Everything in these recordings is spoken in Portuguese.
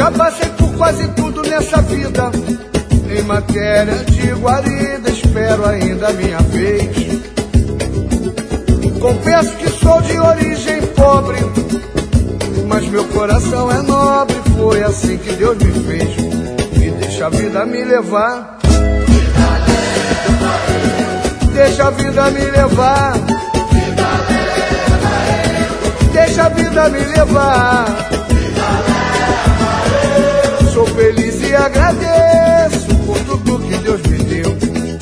Já passei por quase tudo nessa vida. Em matéria de guarida, espero ainda a minha vez. Confesso que sou de origem pobre, mas meu coração é nobre. Foi assim que Deus me fez. E deixa a vida me levar. Deixa a vida me levar. Deixa a vida me levar. Sou feliz e agradeço por tudo que Deus me deu.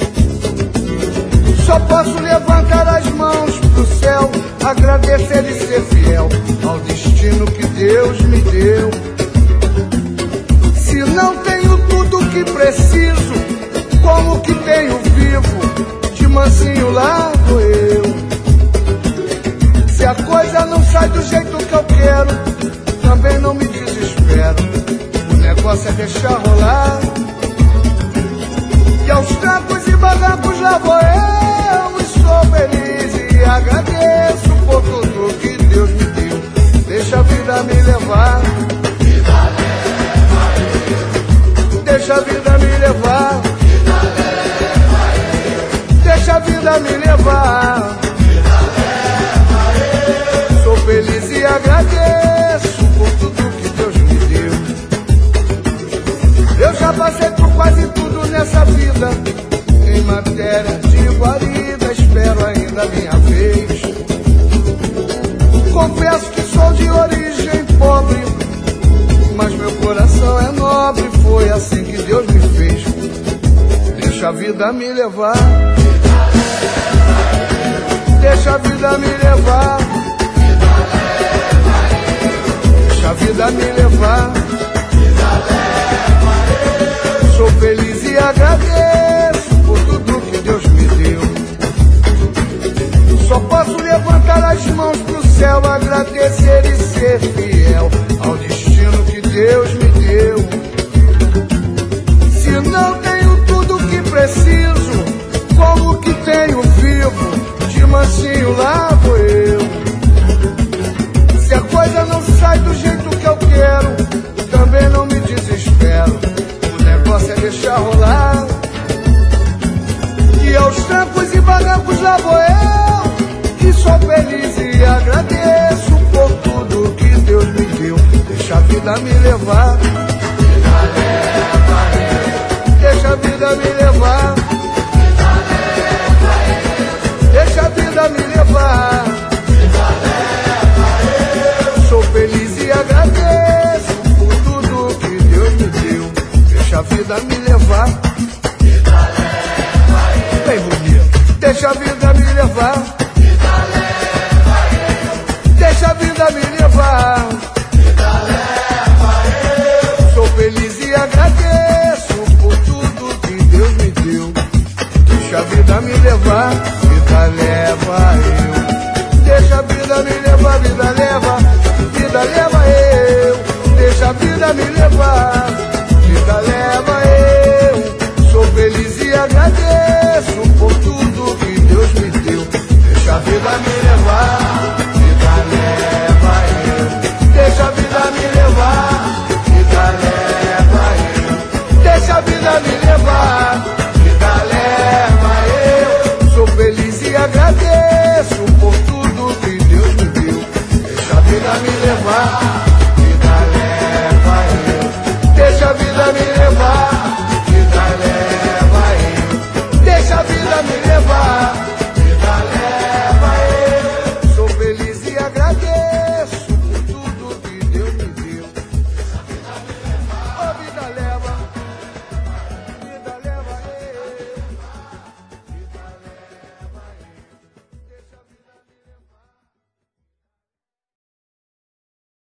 Só posso levantar as mãos pro céu, agradecer e ser fiel ao destino que Deus me deu. Se não tenho tudo que preciso, como que tenho vivo? De mansinho lá vou eu. Se a coisa não sai do jeito que eu quero, também não me desespero. O negócio é deixar rolar. E aos trancos e barrancos lá vou eu. E sou feliz e agradeço por tudo que Deus me deu. Deixa a vida me levar. Deixa a vida me levar. Deixa a vida me levar. Sou feliz e agradeço por tudo que Deus me deu. Eu já passei por quase tudo nessa vida. Em matéria de guarida, espero ainda a minha vez. Confesso que sou de origem pobre, mas meu coração é nobre. Foi assim que Deus me fez. Deixa a vida me levar. Deixa a vida me levar. Deixa a vida me levar. Sou feliz e agradeço por tudo que Deus me deu. Só posso levantar as mãos pro céu, agradecer e ser fiel ao destino que Deus me deu. Se não tenho tudo que preciso, como que tenho vivo? De mansinho lá vou eu. Se a coisa não sai do jeito que eu quero, também não me desespero. O negócio é deixar rolar. E aos trancos e barrancos lá vou eu. E sou feliz e agradeço por tudo que Deus me deu. Deixa a vida me levar. Deixa a vida me levar. Deixa a vida me levar. Sou feliz e agradeço por tudo que Deus me deu. Deixa a vida me levar. Bem bonito. Deixa a vida me levar. Deixa a vida me levar. Sou feliz e agradeço por tudo que Deus me deu. Deixa a vida me levar. Vida leva eu. Deixa a vida me levar. Vida leva. Vida leva eu. Deixa a vida me levar. Vida leva eu. Sou feliz e agradeço por tudo que Deus me deu. Deixa a vida me levar.